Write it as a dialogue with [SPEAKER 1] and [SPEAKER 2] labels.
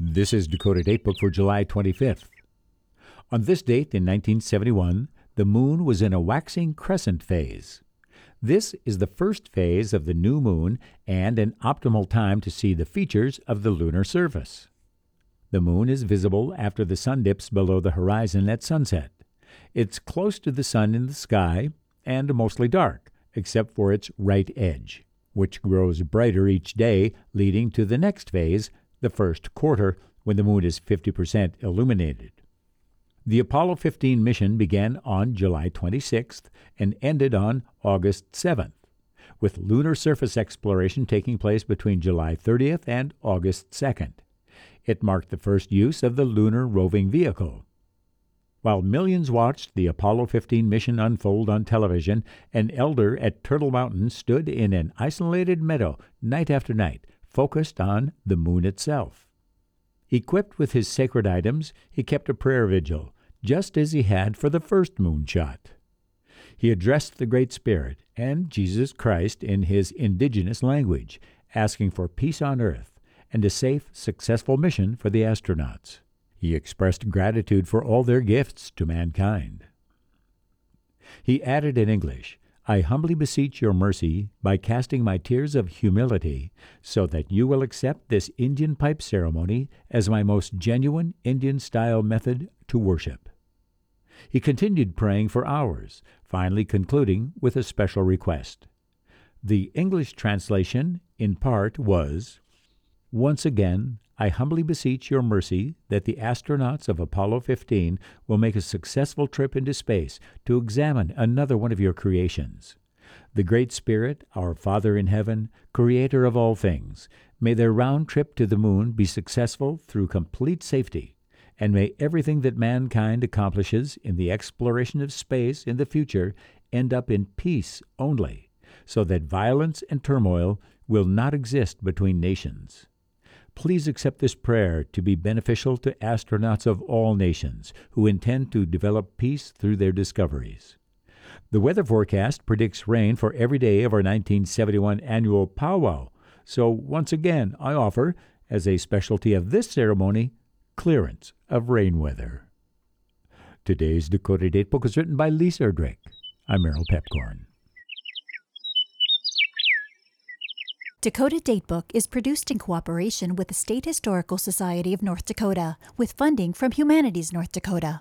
[SPEAKER 1] This is Dakota Datebook for July 25th. On this date in 1971, the moon was in a waxing crescent phase. This is the first phase of the new moon and an optimal time to see the features of the lunar surface. The moon is visible after the sun dips below the horizon at sunset. It's close to the sun in the sky and mostly dark, except for its right edge, which grows brighter each day, leading to the next phase, the first quarter, when the moon is 50% illuminated. The Apollo 15 mission began on July 26th and ended on August 7th, with lunar surface exploration taking place between July 30th and August 2nd. It marked the first use of the lunar roving vehicle. While millions watched the Apollo 15 mission unfold on television, an elder at Turtle Mountain stood in an isolated meadow night after night, focused on the moon itself. Equipped with his sacred items, he kept a prayer vigil, just as he had for the first moonshot. He addressed the Great Spirit and Jesus Christ in his indigenous language, asking for peace on earth and a safe, successful mission for the astronauts. He expressed gratitude for all their gifts to mankind. He added in English, "I humbly beseech your mercy by casting my tears of humility, so that you will accept this Indian pipe ceremony as my most genuine Indian-style method to worship." He continued praying for hours, finally concluding with a special request. The English translation, in part, was, "Once again, I humbly beseech your mercy that the astronauts of Apollo 15 will make a successful trip into space to examine another one of your creations. The Great Spirit, our Father in heaven, creator of all things, may their round trip to the moon be successful through complete safety, and may everything that mankind accomplishes in the exploration of space in the future end up in peace only, so that violence and turmoil will not exist between nations. Please accept this prayer to be beneficial to astronauts of all nations who intend to develop peace through their discoveries." The weather forecast predicts rain for every day of our 1971 annual powwow, so once again I offer, as a specialty of this ceremony, clearance of rain weather. Today's Dakota Datebook is written by Lisa Erdrich. I'm Merrill Pepcorn.
[SPEAKER 2] Dakota Datebook is produced in cooperation with the State Historical Society of North Dakota, with funding from Humanities North Dakota.